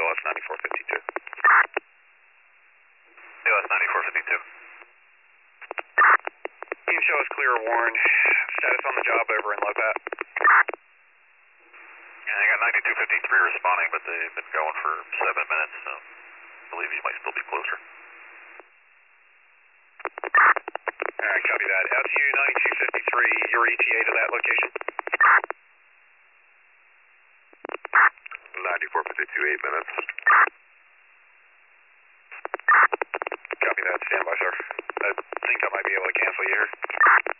TOS 9452. TOS 9452. Team show us clear or warn. Status on the job over in Lopat. Yeah, I got 9253 responding, but they've been going for 7 minutes, so I believe you might still be closer. Alright, copy that. LTU 9253, your ETA to that location? 9452, 8 minutes. Copy that. Stand by, sir. I think I might be able to cancel you here.